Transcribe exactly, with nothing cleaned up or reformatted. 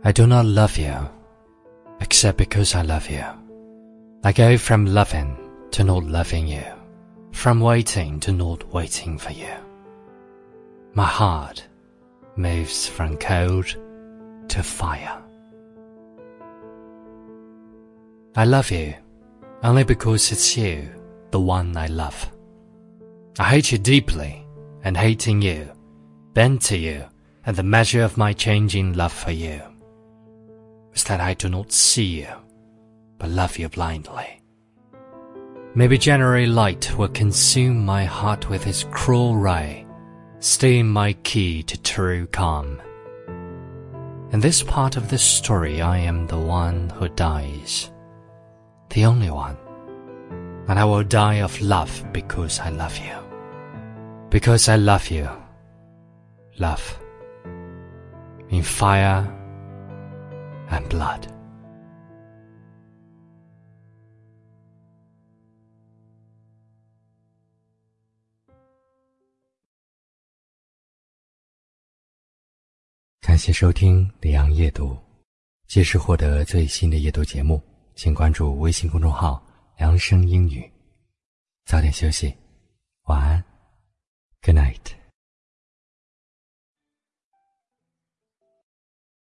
I do not love you, except because I love you. I go from loving to not loving you, from waiting to not waiting for you. My heart moves from cold to fire. I love you only because it's you, the one I love. I hate you deeply, and hating you, bend to you at the measure of my changing love for you, is that I do not see you, but love you blindly. Maybe January light will consume my heart with its cruel ray, steal my key to true calm. In this part of the story I am the one who dies, the only one, and I will die of love because I love you. Because I love you, love, in fire and blood. 感谢收听李阳夜读，届时获得最新的夜读节目，请关注微信公众号良声英语。早点休息，晚安 ，Good night。